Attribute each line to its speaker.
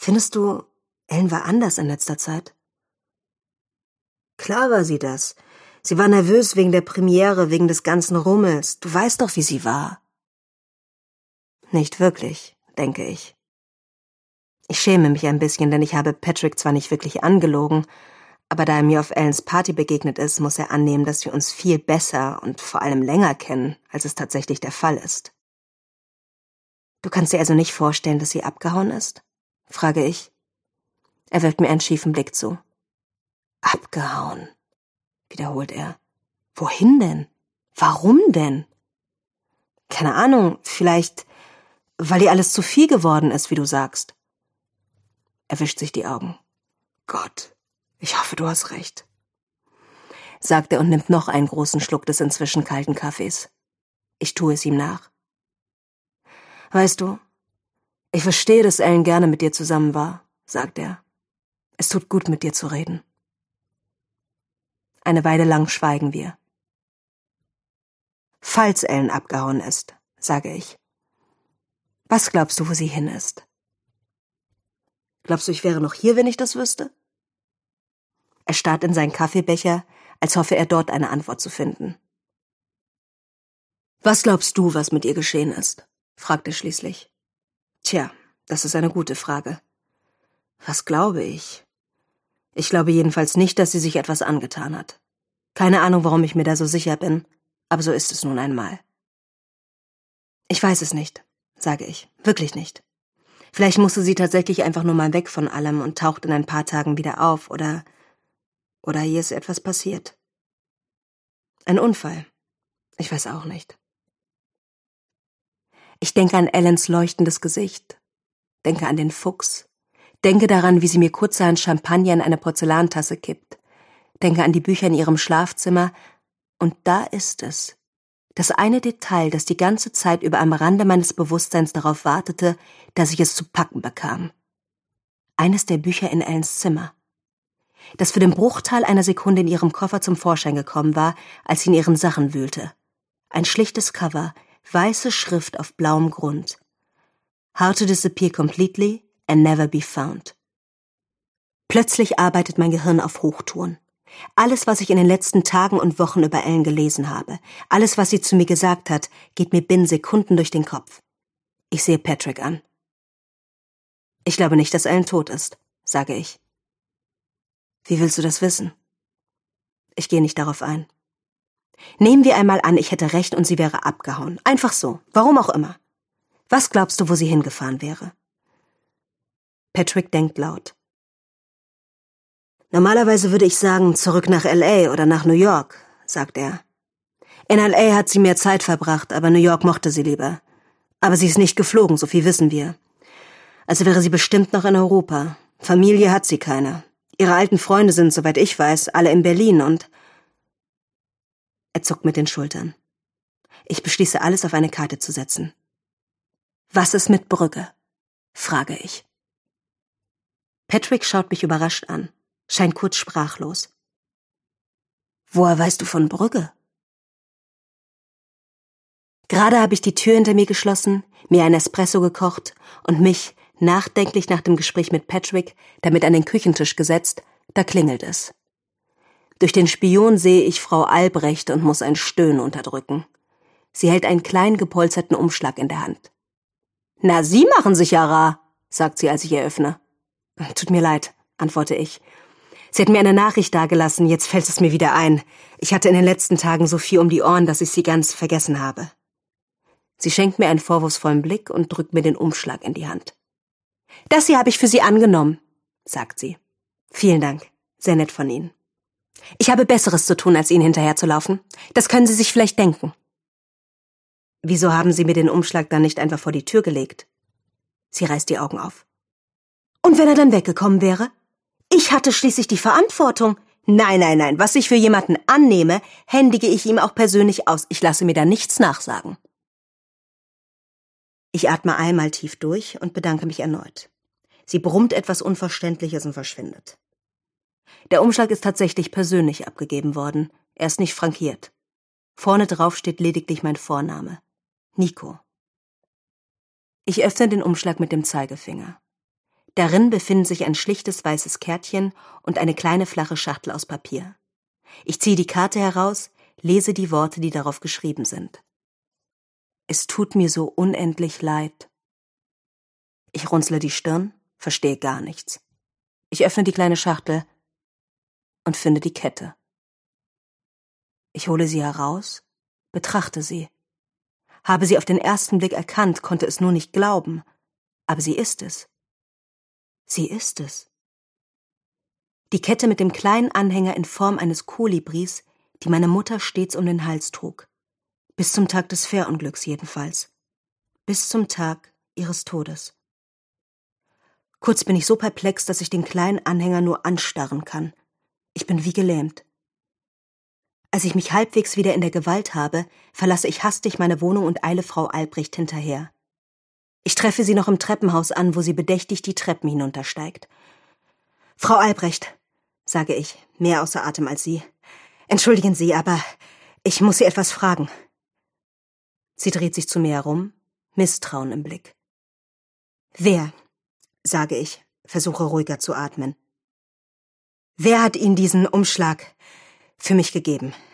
Speaker 1: Findest du, Ellen war anders in letzter Zeit? Klar war sie das. Sie war nervös wegen der Premiere, wegen des ganzen Rummels. Du weißt doch, wie sie war. Nicht wirklich, denke ich. Ich schäme mich ein bisschen, denn ich habe Patrick zwar nicht wirklich angelogen, aber da er mir auf Ellens Party begegnet ist, muss er annehmen, dass wir uns viel besser und vor allem länger kennen, als es tatsächlich der Fall ist. Du kannst dir also nicht vorstellen, dass sie abgehauen ist? Frage ich. Er wirft mir einen schiefen Blick zu. Abgehauen, wiederholt er. Wohin denn? Warum denn? Keine Ahnung, vielleicht, weil ihr alles zu viel geworden ist, wie du sagst. Er wischt sich die Augen. Gott, ich hoffe, du hast recht, sagt er und nimmt noch einen großen Schluck des inzwischen kalten Kaffees. Ich tue es ihm nach. Weißt du, ich verstehe, dass Ellen gerne mit dir zusammen war, sagt er. Es tut gut, mit dir zu reden. Eine Weile lang schweigen wir. Falls Ellen abgehauen ist, sage ich. Was glaubst du, wo sie hin ist? Glaubst du, ich wäre noch hier, wenn ich das wüsste? Er starrt in seinen Kaffeebecher, als hoffe er dort eine Antwort zu finden. Was glaubst du, was mit ihr geschehen ist? Fragt er schließlich. Tja, das ist eine gute Frage. Was glaube ich? Ich glaube jedenfalls nicht, dass sie sich etwas angetan hat. Keine Ahnung, warum ich mir da so sicher bin, aber so ist es nun einmal. Ich weiß es nicht, sage ich, wirklich nicht. Vielleicht musste sie tatsächlich einfach nur mal weg von allem und taucht in ein paar Tagen wieder auf, oder hier ist etwas passiert. Ein Unfall. Ich weiß auch nicht. Ich denke an Ellens leuchtendes Gesicht, denke an den Fuchs, denke daran, wie sie mir kurzerhand Champagner in eine Porzellantasse kippt, denke an die Bücher in ihrem Schlafzimmer, und da ist es. Das eine Detail, das die ganze Zeit über am Rande meines Bewusstseins darauf wartete, dass ich es zu packen bekam. Eines der Bücher in Ellens Zimmer, das für den Bruchteil einer Sekunde in ihrem Koffer zum Vorschein gekommen war, als sie in ihren Sachen wühlte. Ein schlichtes Cover, weiße Schrift auf blauem Grund. How to disappear completely and never be found. Plötzlich arbeitet mein Gehirn auf Hochtouren. Alles, was ich in den letzten Tagen und Wochen über Ellen gelesen habe, alles, was sie zu mir gesagt hat, geht mir binnen Sekunden durch den Kopf. Ich sehe Patrick an. Ich glaube nicht, dass Ellen tot ist, sage ich. Wie willst du das wissen? Ich gehe nicht darauf ein. Nehmen wir einmal an, ich hätte recht und sie wäre abgehauen. Einfach so, warum auch immer. Was glaubst du, wo sie hingefahren wäre? Patrick denkt laut. Normalerweise würde ich sagen, zurück nach L.A. oder nach New York, sagt er. In L.A. hat sie mehr Zeit verbracht, aber New York mochte sie lieber. Aber sie ist nicht geflogen, so viel wissen wir. Also wäre sie bestimmt noch in Europa. Familie hat sie keine. Ihre alten Freunde sind, soweit ich weiß, alle in Berlin und... Er zuckt mit den Schultern. Ich beschließe, alles auf eine Karte zu setzen. Was ist mit Brügge? Frage ich. Patrick schaut mich überrascht an, scheint kurz sprachlos. Woher weißt du von Brügge? Gerade habe ich die Tür hinter mir geschlossen, mir ein Espresso gekocht und mich, nachdenklich nach dem Gespräch mit Patrick, damit an den Küchentisch gesetzt, da klingelt es. Durch den Spion sehe ich Frau Albrecht und muss ein Stöhnen unterdrücken. Sie hält einen kleinen gepolsterten Umschlag in der Hand. »Na, Sie machen sich ja rar«, sagt sie, als ich eröffne. »Tut mir leid«, antworte ich. Sie hat mir eine Nachricht dagelassen, jetzt fällt es mir wieder ein. Ich hatte in den letzten Tagen so viel um die Ohren, dass ich sie ganz vergessen habe. Sie schenkt mir einen vorwurfsvollen Blick und drückt mir den Umschlag in die Hand. »Das hier habe ich für Sie angenommen«, sagt sie. »Vielen Dank, sehr nett von Ihnen. Ich habe Besseres zu tun, als Ihnen hinterherzulaufen. Das können Sie sich vielleicht denken.« »Wieso haben Sie mir den Umschlag dann nicht einfach vor die Tür gelegt?« Sie reißt die Augen auf. »Und wenn er dann weggekommen wäre? Ich hatte schließlich die Verantwortung. Nein, was ich für jemanden annehme, händige ich ihm auch persönlich aus. Ich lasse mir da nichts nachsagen.« Ich atme einmal tief durch und bedanke mich erneut. Sie brummt etwas Unverständliches und verschwindet. Der Umschlag ist tatsächlich persönlich abgegeben worden. Er ist nicht frankiert. Vorne drauf steht lediglich mein Vorname. Nico. Ich öffne den Umschlag mit dem Zeigefinger. Darin befinden sich ein schlichtes weißes Kärtchen und eine kleine flache Schachtel aus Papier. Ich ziehe die Karte heraus, lese die Worte, die darauf geschrieben sind. Es tut mir so unendlich leid. Ich runzle die Stirn, verstehe gar nichts. Ich öffne die kleine Schachtel und finde die Kette. Ich hole sie heraus, betrachte sie. Habe sie auf den ersten Blick erkannt, konnte es nur nicht glauben. Aber sie ist es. Sie ist es. Die Kette mit dem kleinen Anhänger in Form eines Kolibris, die meine Mutter stets um den Hals trug. Bis zum Tag des Fährunglücks jedenfalls. Bis zum Tag ihres Todes. Kurz bin ich so perplex, dass ich den kleinen Anhänger nur anstarren kann. Ich bin wie gelähmt. Als ich mich halbwegs wieder in der Gewalt habe, verlasse ich hastig meine Wohnung und eile Frau Albrecht hinterher. Ich treffe sie noch im Treppenhaus an, wo sie bedächtig die Treppen hinuntersteigt. »Frau Albrecht«, sage ich, mehr außer Atem als sie, »entschuldigen Sie, aber ich muss Sie etwas fragen.« Sie dreht sich zu mir herum, Misstrauen im Blick. »Wer?«, sage ich, versuche ruhiger zu atmen. »Wer hat Ihnen diesen Umschlag für mich gegeben?«